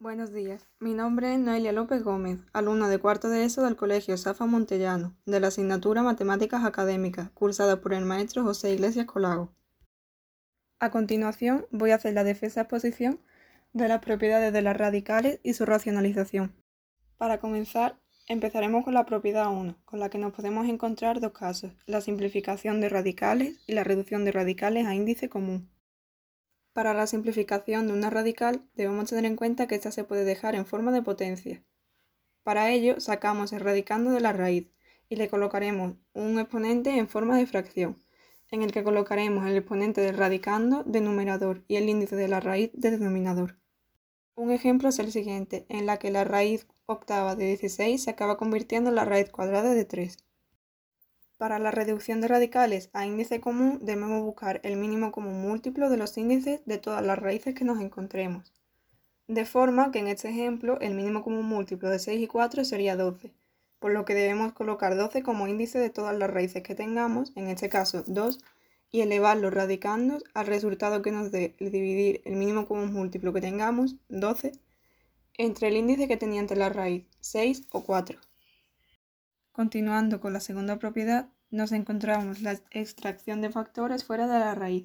Buenos días, mi nombre es Noelia López Gómez, alumna de cuarto de ESO del Colegio Safa Montellano, de la asignatura Matemáticas Académicas, cursada por el maestro José Iglesias Colago. A continuación voy a hacer la defensa exposición de las propiedades de las radicales y su racionalización. Para comenzar, empezaremos con la propiedad 1, con la que nos podemos encontrar dos casos, la simplificación de radicales y la reducción de radicales a índice común. Para la simplificación de una radical debemos tener en cuenta que ésta se puede dejar en forma de potencia. Para ello sacamos el radicando de la raíz y le colocaremos un exponente en forma de fracción, en el que colocaremos el exponente del radicando de numerador y el índice de la raíz de denominador. Un ejemplo es el siguiente, en la que la raíz octava de 16 se acaba convirtiendo en la raíz cuadrada de 3. Para la reducción de radicales a índice común debemos buscar el mínimo común múltiplo de los índices de todas las raíces que nos encontremos. De forma que en este ejemplo el mínimo común múltiplo de 6 y 4 sería 12, por lo que debemos colocar 12 como índice de todas las raíces que tengamos, en este caso 2, y elevar los radicandos al resultado que nos dé el dividir el mínimo común múltiplo que tengamos, 12, entre el índice que tenía antes la raíz, 6 o 4. Continuando con la segunda propiedad, nos encontramos la extracción de factores fuera de la raíz.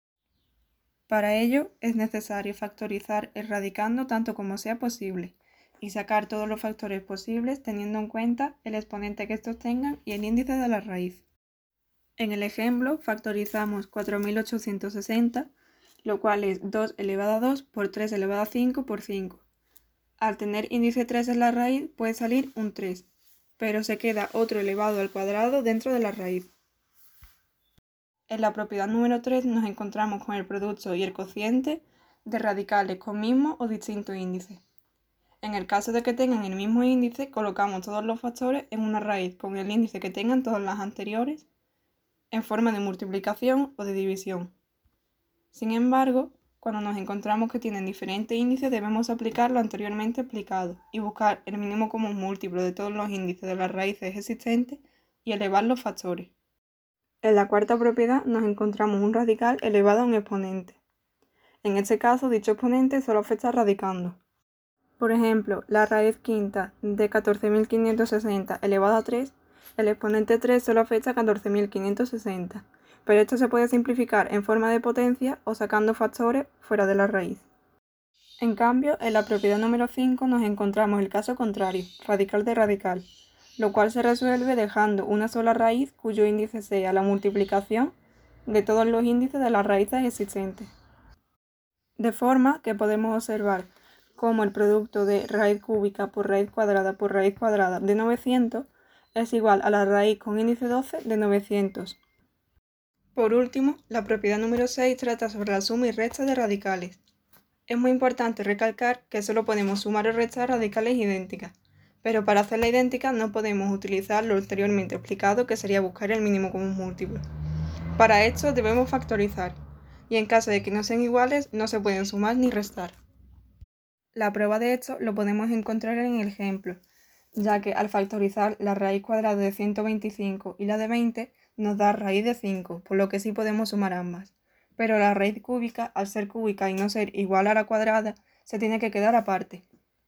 Para ello es necesario factorizar el radicando tanto como sea posible y sacar todos los factores posibles teniendo en cuenta el exponente que estos tengan y el índice de la raíz. En el ejemplo factorizamos 4860, lo cual es 2 elevado a 2 por 3 elevado a 5 por 5. Al tener índice 3 en la raíz puede salir un 3. Pero se queda otro elevado al cuadrado dentro de la raíz. En la propiedad número 3 nos encontramos con el producto y el cociente de radicales con mismo o distinto índice. En el caso de que tengan el mismo índice, colocamos todos los factores en una raíz con el índice que tengan todas las anteriores en forma de multiplicación o de división. Sin embargo, cuando nos encontramos que tienen diferentes índices, debemos aplicar lo anteriormente explicado y buscar el mínimo común múltiplo de todos los índices de las raíces existentes y elevar los factores. En la cuarta propiedad nos encontramos un radical elevado a un exponente. En este caso, dicho exponente solo afecta radicando. Por ejemplo, la raíz quinta de 14.560 elevado a 3, el exponente 3 solo afecta a 14.560. Pero esto se puede simplificar en forma de potencia o sacando factores fuera de la raíz. En cambio, en la propiedad número 5 nos encontramos el caso contrario, radical de radical, lo cual se resuelve dejando una sola raíz cuyo índice sea la multiplicación de todos los índices de las raíces existentes. De forma que podemos observar cómo el producto de raíz cúbica por raíz cuadrada de 900 es igual a la raíz con índice 12 de 900. Por último, la propiedad número 6 trata sobre la suma y resta de radicales. Es muy importante recalcar que solo podemos sumar o restar radicales idénticas, pero para hacerla idéntica no podemos utilizar lo anteriormente explicado, que sería buscar el mínimo común múltiplo. Para esto debemos factorizar, y en caso de que no sean iguales no se pueden sumar ni restar. La prueba de esto lo podemos encontrar en el ejemplo, ya que al factorizar la raíz cuadrada de 125 y la de 20 nos da raíz de 5, por lo que sí podemos sumar ambas. Pero la raíz cúbica, al ser cúbica y no ser igual a la cuadrada, se tiene que quedar aparte.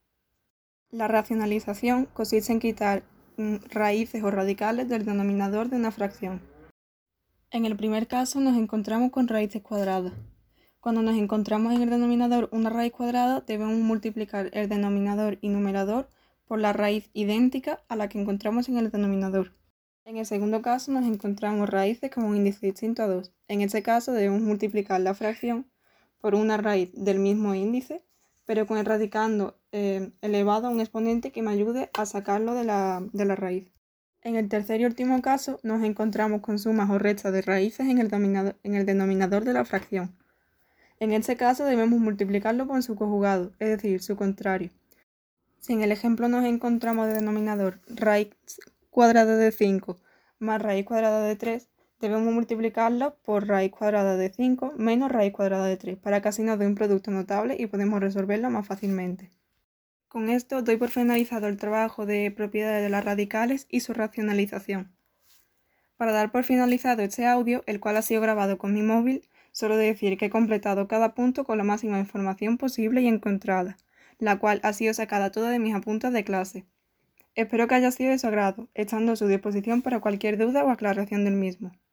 La racionalización consiste en quitar raíces o radicales del denominador de una fracción. En el primer caso nos encontramos con raíces cuadradas. Cuando nos encontramos en el denominador una raíz cuadrada, debemos multiplicar el denominador y numerador por la raíz idéntica a la que encontramos en el denominador. En el segundo caso nos encontramos raíces con un índice distinto a 2. En este caso debemos multiplicar la fracción por una raíz del mismo índice, pero con el radicando elevado a un exponente que me ayude a sacarlo de la raíz. En el tercer y último caso nos encontramos con sumas o restas de raíces en el denominador de la fracción. En este caso debemos multiplicarlo por su conjugado, es decir, su contrario. Si en el ejemplo nos encontramos de denominador raíz cuadrada de 5 más raíz cuadrada de 3, debemos multiplicarlo por raíz cuadrada de 5 menos raíz cuadrada de 3, para que así nos dé un producto notable y podemos resolverlo más fácilmente. Con esto doy por finalizado el trabajo de propiedades de las radicales y su racionalización. Para dar por finalizado este audio, el cual ha sido grabado con mi móvil, solo decir que he completado cada punto con la máxima información posible y encontrada. la cual ha sido sacada toda de mis apuntes de clase. Espero que haya sido de su agrado, estando a su disposición para cualquier duda o aclaración del mismo.